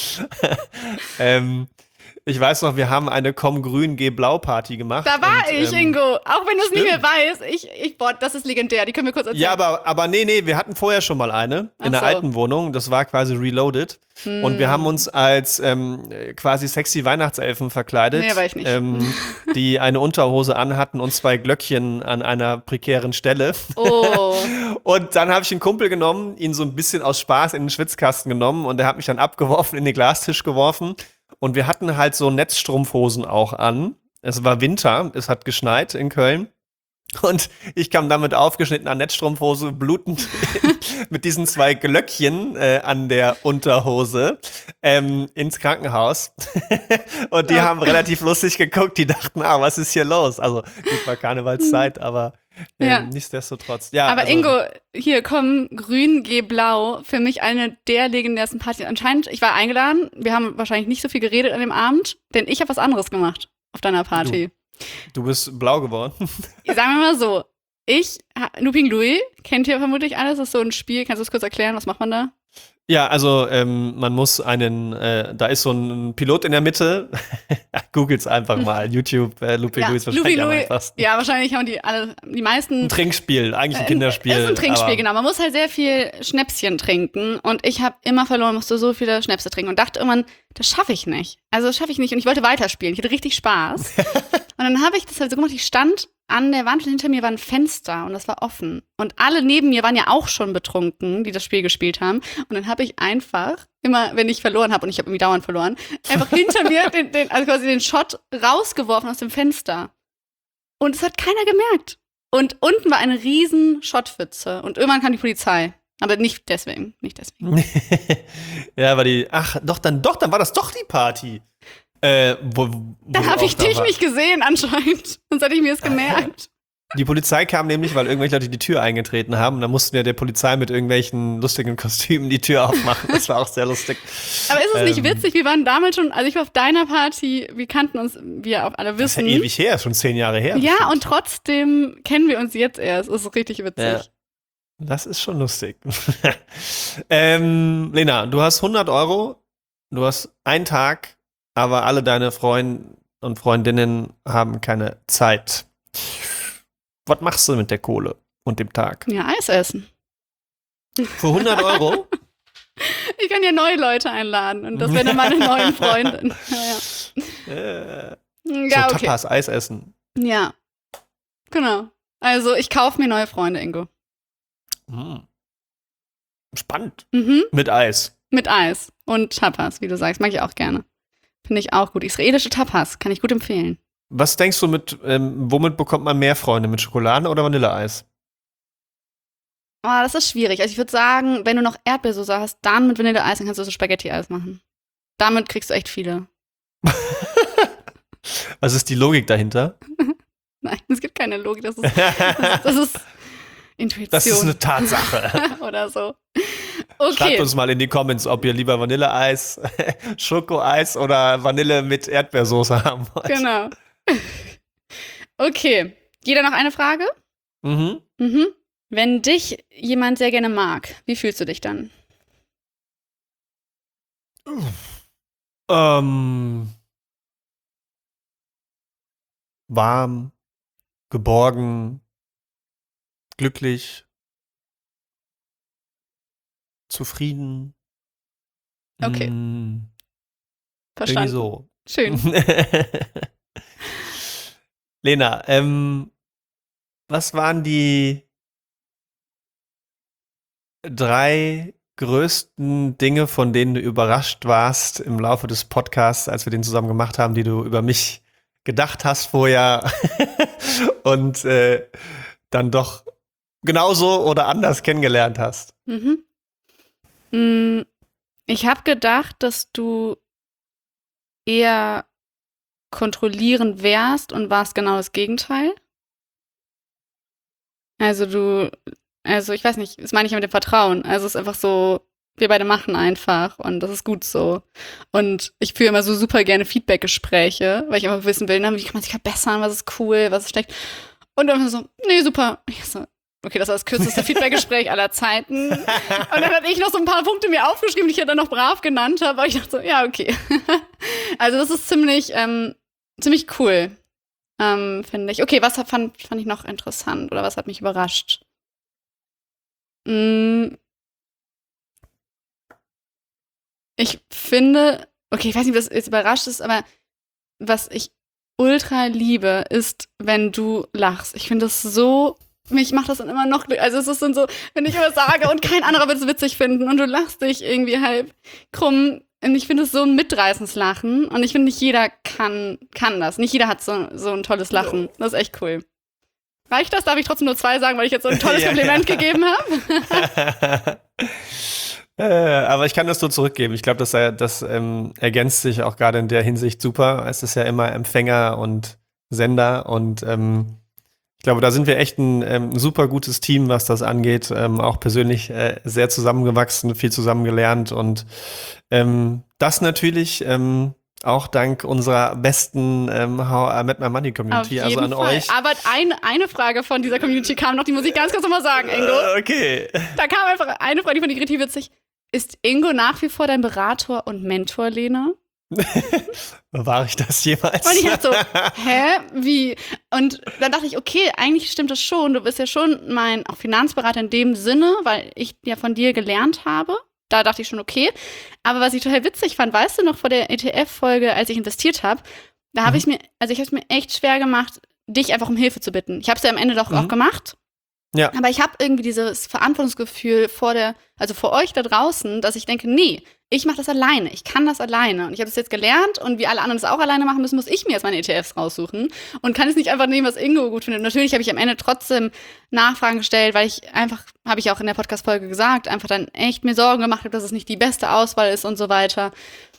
ähm, Ich weiß noch, wir haben eine Komm Grün, Geh Blau Party gemacht. Da war und, ich, ähm, Ingo. Auch wenn du es nicht mehr stimmt. weißt. Ich, ich, boah, das ist legendär. Die können wir kurz erzählen. Ja, aber, aber nee, nee, wir hatten vorher schon mal eine Ach in der so. alten Wohnung. Das war quasi reloaded. Hm. Und wir haben uns als ähm, quasi sexy Weihnachtselfen verkleidet, Nee, war ich nicht. Ähm, die eine Unterhose anhatten und zwei Glöckchen an einer prekären Stelle. Oh. Und dann habe ich einen Kumpel genommen, ihn so ein bisschen aus Spaß in den Schwitzkasten genommen und der hat mich dann abgeworfen, in den Glastisch geworfen. Und wir hatten halt so Netzstrumpfhosen auch an. Es war Winter, es hat geschneit in Köln. Und ich kam dann mit aufgeschnittener Netzstrumpfhose, blutend mit diesen zwei Glöckchen äh, an der Unterhose ähm, ins Krankenhaus. Und die Ja. haben relativ lustig geguckt, die dachten, ah, was ist hier los? Also, gut, war Karnevalszeit, aber ähm, Ja. nichtsdestotrotz. Ja, Aber also, Ingo, hier komm, grün, geh blau. Für mich eine der legendärsten Partys. Anscheinend, ich war eingeladen. Wir haben wahrscheinlich nicht so viel geredet an dem Abend, denn ich habe was anderes gemacht auf deiner Party. du bist blau geworden. Sagen wir mal so. Ich, ha- Looping Louis, kennt ihr vermutlich alles. Das ist so ein Spiel. Kannst du es kurz erklären? Was macht man da? Ja, also ähm, man muss einen, äh, da ist so ein Pilot in der Mitte. Googles einfach mal. YouTube, äh, Looping Louis ist wahrscheinlich Looping am Louis. einfachsten. Ja, wahrscheinlich haben die alle, die meisten. Ein Trinkspiel, eigentlich ein Äh, Kinderspiel. Es ist ein Trinkspiel, aber genau. Man muss halt sehr viel Schnäpschen trinken. Und ich habe immer verloren, musste so viele Schnäpse trinken. Und dachte irgendwann, das schaffe ich nicht. Also das schaffe ich nicht. Und ich wollte weiterspielen. Ich hatte richtig Spaß. Und dann habe ich das halt so gemacht. Ich stand an der Wand und hinter mir war ein Fenster und das war offen. Und alle neben mir waren ja auch schon betrunken, die das Spiel gespielt haben. Und dann habe ich einfach, immer wenn ich verloren habe, und ich habe irgendwie dauernd verloren, einfach hinter mir den, den, also quasi den Shot rausgeworfen aus dem Fenster. Und es hat keiner gemerkt. Und unten war eine riesen Schottpfütze. Und irgendwann kam die Polizei. Aber nicht deswegen, nicht deswegen. ja, aber die, ach, doch, dann, doch, dann war das doch die Party. Äh, wo, wo Dann du habe auch ich da dich warst. nicht gesehen anscheinend. Sonst hätte ich mir es gemerkt. Die Polizei kam nämlich, weil irgendwelche Leute die Tür eingetreten haben. Und dann mussten wir der Polizei mit irgendwelchen lustigen Kostümen die Tür aufmachen. Das war auch sehr lustig. Aber ist es nicht Ähm, witzig? Wir waren damals schon, also ich war auf deiner Party, wir kannten uns, wie ihr auch alle Das ist ja wissen. ewig her, schon zehn Jahre her. Ja, bestimmt. und trotzdem kennen wir uns jetzt erst. Das ist richtig witzig. Ja. Das ist schon lustig. ähm, Lena, du hast hundert Euro, du hast einen Tag, aber alle deine Freunde und Freundinnen haben keine Zeit. Was machst du mit der Kohle und dem Tag? Ja, Eis essen. Für hundert Euro? Ich kann ja neue Leute einladen und das wäre dann meine neuen Freundin. Ja, äh, ja. so ja okay. Tapas, Eis essen. Ja, genau. Also ich kaufe mir neue Freunde, Ingo. Hm. Spannend. Mhm. Mit Eis. Mit Eis und Tapas, wie du sagst, mag ich auch gerne. Finde ich auch gut. Israelische Tapas, kann ich gut empfehlen. Was denkst du mit, ähm, womit bekommt man mehr Freunde? Mit Schokolade oder Vanilleeis? Oh, das ist schwierig. Also ich würde sagen, wenn du noch Erdbeersoße hast, dann mit Vanilleeis, dann kannst du so Spaghetti-Eis machen. Damit kriegst du echt viele. Was ist die Logik dahinter? Nein, es gibt keine Logik. Das ist, das, das ist Intuition. Das ist eine Tatsache. oder so. Schreibt Okay. uns mal in die Comments, ob ihr lieber Vanilleeis, Schokoeis oder Vanille mit Erdbeersoße haben wollt. Genau. Okay. Jeder noch eine Frage? Mhm. Mhm. Wenn dich jemand sehr gerne mag, wie fühlst du dich dann? Ähm, warm, geborgen, glücklich, zufrieden. Okay. Mm, irgendwie Verstanden. so. Schön. Lena, ähm, was waren die drei größten Dinge, von denen du überrascht warst im Laufe des Podcasts, als wir den zusammen gemacht haben, die du über mich gedacht hast vorher und äh, dann doch genauso oder anders kennengelernt hast? Mhm. Mm, Ich habe gedacht, dass du eher kontrollierend wärst und warst genau das Gegenteil? Also du, also ich weiß nicht, das meine ich ja mit dem Vertrauen. Also es ist einfach so, wir beide machen einfach und das ist gut so. Und ich führe immer so super gerne Feedback-Gespräche, weil ich immer wissen will, na, wie kann man sich verbessern, was ist cool, was ist schlecht. Und dann so, nee, super. Ich so, okay, das war das kürzeste Feedback-Gespräch aller Zeiten. Und dann hatte ich noch so ein paar Punkte mir aufgeschrieben, die ich ja dann noch brav genannt habe. Aber ich dachte so, ja, okay. Also das ist ziemlich, ähm, ziemlich cool, ähm, finde ich. Okay, was fand, fand ich noch interessant oder was hat mich überrascht? Mm, ich finde, okay, ich weiß nicht, was jetzt überrascht ist, aber was ich ultra liebe, ist, wenn du lachst. Ich finde das so, mich macht das dann immer noch, also es ist dann so, wenn ich was sage und kein anderer wird es witzig finden und du lachst dich irgendwie halb krumm. Und ich finde es so ein mitreißendes Lachen und ich finde, nicht jeder kann, kann das. Nicht jeder hat so, so ein tolles Lachen. Das ist echt cool. Reicht das? Darf ich trotzdem nur zwei sagen, weil ich jetzt so ein tolles Ja, Kompliment ja. gegeben habe? Äh, aber ich kann das nur zurückgeben. Ich glaube, das, äh, das ähm, ergänzt sich auch gerade in der Hinsicht super. Es ist ja immer Empfänger und Sender und ähm, ich glaube, da sind wir echt ein ähm, super gutes Team, was das angeht. Ähm, auch persönlich äh, sehr zusammengewachsen, viel zusammengelernt und ähm, das natürlich ähm, auch dank unserer besten ähm, How I Met My Money Community, Auf also jeden an Fall. euch. Aber ein, eine Frage von dieser Community kam noch, die muss ich ganz kurz nochmal sagen, Ingo. Äh, okay. Da kam einfach eine Frage, die fand ich richtig witzig. Ist Ingo nach wie vor dein Berater und Mentor, Lena? War ich das jemals? Und ich dachte so, hä, wie? Und dann dachte ich, okay, eigentlich stimmt das schon. Du bist ja schon mein auch Finanzberater in dem Sinne, weil ich ja von dir gelernt habe. Da dachte ich schon, okay. Aber was ich total witzig fand, weißt du noch vor der E T F-Folge, als ich investiert habe, da habe Mhm. ich mir, also ich habe es mir echt schwer gemacht, dich einfach um Hilfe zu bitten. Ich habe es ja am Ende doch Mhm. auch gemacht. Ja. Aber ich habe irgendwie dieses Verantwortungsgefühl vor der, also vor euch da draußen, dass ich denke, nee, ich mache das alleine, ich kann das alleine. Und ich habe das jetzt gelernt und wie alle anderen das auch alleine machen müssen, muss ich mir jetzt meine E T Fs raussuchen und kann es nicht einfach nehmen, was Ingo gut findet. Natürlich habe ich am Ende trotzdem Nachfragen gestellt, weil ich einfach, habe ich auch in der Podcast-Folge gesagt, einfach dann echt mir Sorgen gemacht habe, dass es nicht die beste Auswahl ist und so weiter.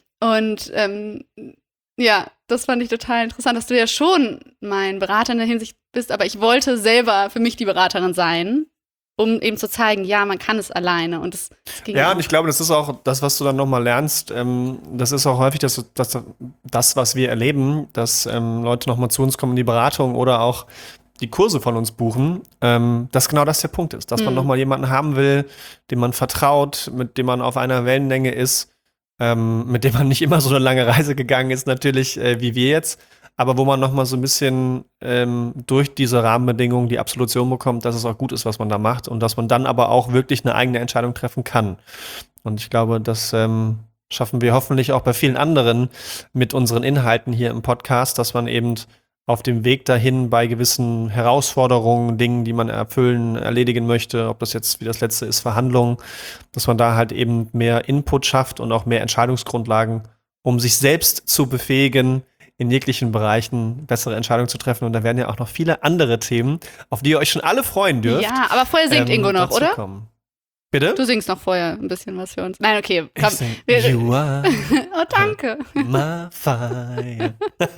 Und ähm, ja, das fand ich total interessant, dass du ja schon mein Berater in der Hinsicht bist, aber ich wollte selber für mich die Beraterin sein, um eben zu zeigen, ja, man kann es alleine und das, das ging Ja, auch. und ich glaube, das ist auch das, was du dann nochmal lernst. Ähm, das ist auch häufig das, das, das was wir erleben, dass ähm, Leute nochmal zu uns kommen in die Beratung oder auch die Kurse von uns buchen, ähm, dass genau das der Punkt ist. Dass man Hm. nochmal jemanden haben will, dem man vertraut, mit dem man auf einer Wellenlänge ist, ähm, mit dem man nicht immer so eine lange Reise gegangen ist, natürlich, äh, wie wir jetzt, aber wo man nochmal so ein bisschen ähm, durch diese Rahmenbedingungen die Absolution bekommt, dass es auch gut ist, was man da macht und dass man dann aber auch wirklich eine eigene Entscheidung treffen kann. Und ich glaube, das ähm, schaffen wir hoffentlich auch bei vielen anderen mit unseren Inhalten hier im Podcast, dass man eben auf dem Weg dahin bei gewissen Herausforderungen, Dingen, die man erfüllen, erledigen möchte, ob das jetzt wie das letzte ist, Verhandlungen, dass man da halt eben mehr Input schafft und auch mehr Entscheidungsgrundlagen, um sich selbst zu befähigen, in jeglichen Bereichen bessere Entscheidungen zu treffen. Und da werden ja auch noch viele andere Themen, auf die ihr euch schon alle freuen dürft. Ja, aber vorher singt ähm, Ingo noch, dazu oder? kommen. Bitte? Du singst noch vorher ein bisschen was für uns. Nein, okay. Ich Komm. sing, Wir- you are Oh, danke. my fire.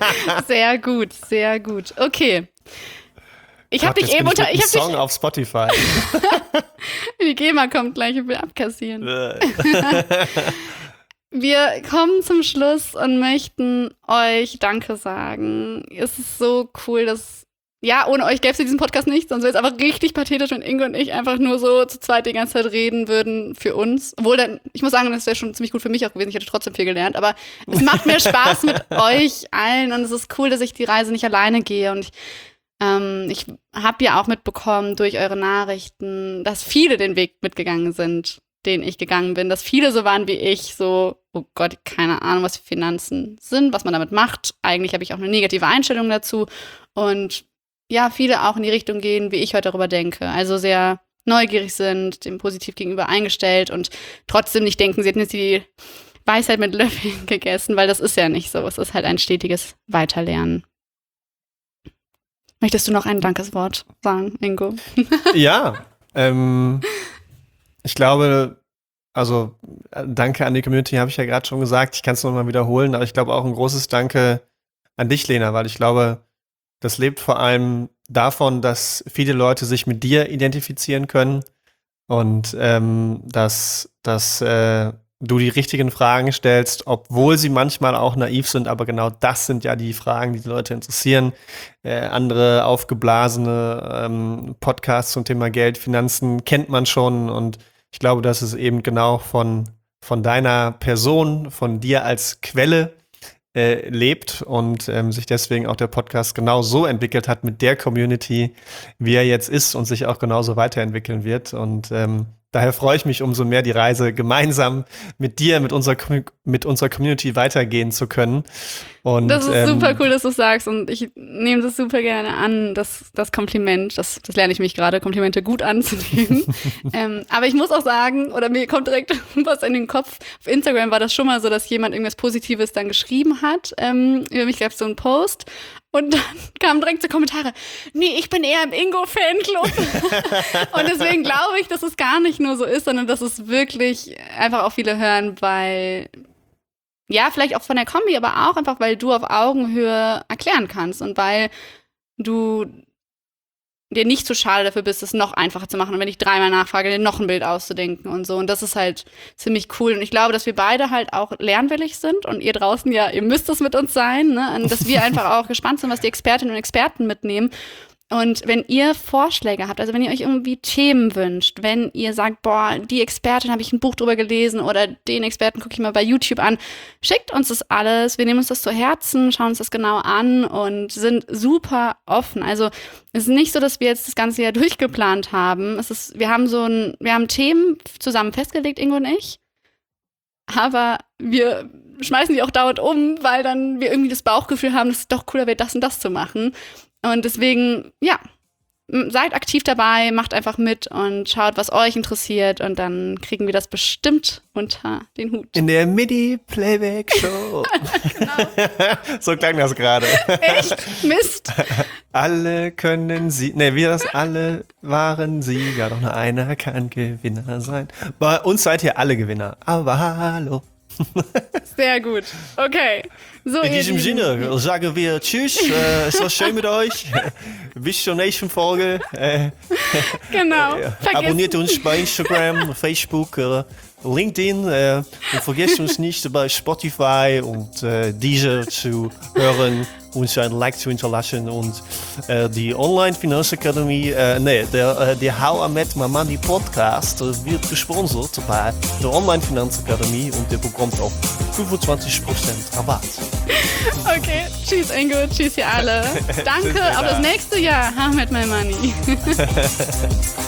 Sehr gut, sehr gut. Okay. Ich habe Gott, dich jetzt eben bin ich unter. mit Ich einem habe Song auf Spotify. dich. Die GEMA kommt gleich, ich will abkassieren. Äh. Wir kommen zum Schluss und möchten euch Danke sagen. Es ist so cool, dass. Ja, ohne euch gäbe es diesen Podcast nicht, sonst wäre es einfach richtig pathetisch, wenn Ingo und ich einfach nur so zu zweit die ganze Zeit reden würden für uns. Obwohl, dann, ich muss sagen, das wäre schon ziemlich gut für mich auch gewesen. Ich hätte trotzdem viel gelernt. Aber es macht mir Spaß mit euch allen und es ist cool, dass ich die Reise nicht alleine gehe. Und ich, ähm, ich habe ja auch mitbekommen durch eure Nachrichten, dass viele den Weg mitgegangen sind, den ich gegangen bin. Dass viele so waren wie ich, so, oh Gott, keine Ahnung, was Finanzen sind, was man damit macht. Eigentlich habe ich auch eine negative Einstellung dazu. Und ja, viele auch in die Richtung gehen, wie ich heute darüber denke. Also sehr neugierig sind, dem positiv gegenüber eingestellt und trotzdem nicht denken, sie hätten jetzt die Weisheit mit Löffeln gegessen, weil das ist ja nicht so. Es ist halt ein stetiges Weiterlernen. Möchtest du noch ein Dankeswort sagen, Ingo? Ja, ähm, ich glaube, also äh, danke an die Community, habe ich ja gerade schon gesagt. Ich kann es nochmal wiederholen, aber ich glaube auch ein großes Danke an dich, Lena, weil ich glaube, das lebt vor allem davon, dass viele Leute sich mit dir identifizieren können und ähm, dass, dass äh, du die richtigen Fragen stellst, obwohl sie manchmal auch naiv sind, aber genau das sind ja die Fragen, die die Leute interessieren. Äh, andere aufgeblasene ähm, Podcasts zum Thema Geld, Finanzen kennt man schon und ich glaube, dass es eben genau von, von deiner Person, von dir als Quelle äh, lebt und ähm, sich deswegen auch der Podcast genau so entwickelt hat mit der Community, wie er jetzt ist und sich auch genauso weiterentwickeln wird. Und ähm, daher freue ich mich umso mehr, die Reise gemeinsam mit dir, mit unserer, mit unserer Community weitergehen zu können. Und, das ist ähm, super cool, dass du sagst und ich nehme das super gerne an, das, das Kompliment, das, das lerne ich mich gerade, Komplimente gut anzunehmen. ähm, aber ich muss auch sagen, oder mir kommt direkt was in den Kopf, auf Instagram war das schon mal so, dass jemand irgendwas Positives dann geschrieben hat, ähm, über mich gab es so einen Post und dann kamen direkt so Kommentare, nee, ich bin eher im Ingo-Fanclub. Und deswegen glaube ich, dass es gar nicht nur so ist, sondern dass es wirklich einfach auch viele hören, weil ja, vielleicht auch von der Kombi, aber auch einfach, weil du auf Augenhöhe erklären kannst und weil du dir nicht so schade dafür bist, es noch einfacher zu machen und wenn ich dreimal nachfrage, dir noch ein Bild auszudenken und so. Und das ist halt ziemlich cool. Und ich glaube, dass wir beide halt auch lernwillig sind und ihr draußen ja, ihr müsst es mit uns sein, ne? Und dass wir einfach auch gespannt sind, was die Expertinnen und Experten mitnehmen. Und wenn ihr Vorschläge habt, also wenn ihr euch irgendwie Themen wünscht, wenn ihr sagt, boah, die Expertin habe ich ein Buch drüber gelesen oder den Experten gucke ich mal bei YouTube an, schickt uns das alles, wir nehmen uns das zu Herzen, schauen uns das genau an und sind super offen. Also es ist nicht so, dass wir jetzt das ganze Jahr durchgeplant haben. Es ist, wir haben so ein, wir haben Themen zusammen festgelegt, Ingo und ich, aber wir schmeißen die auch dauernd um, weil dann wir irgendwie das Bauchgefühl haben, dass es doch cooler wäre, das und das zu machen. Und deswegen, ja, seid aktiv dabei, macht einfach mit und schaut, was euch interessiert und dann kriegen wir das bestimmt unter den Hut. In der MIDI-Playback-Show. Genau. So klang das gerade. Echt? Mist. Alle können sie, ne, wir das alle waren Sieger, doch nur einer kann Gewinner sein. Bei uns seid ihr alle Gewinner, aber hallo. Sehr gut. Okay. So, in diesem Sinne sagen wir Tschüss. Äh, es war schön mit euch. Bis zur nächsten Folge. Äh, genau. Äh, abonniert uns bei Instagram, Facebook, äh, LinkedIn. Äh, und vergesst uns nicht bei Spotify und äh, Deezer zu hören, uns ein Like zu hinterlassen und äh, die Online-Finanzakademie, äh, nee, der, äh, der How I Met My Money Podcast äh, wird gesponsert bei der Online-Finanzakademie und der bekommt auch fünfundzwanzig Prozent Rabatt. Okay, tschüss Ingo, tschüss ihr alle. Danke, auf das nächste Jahr. How I Met My Money.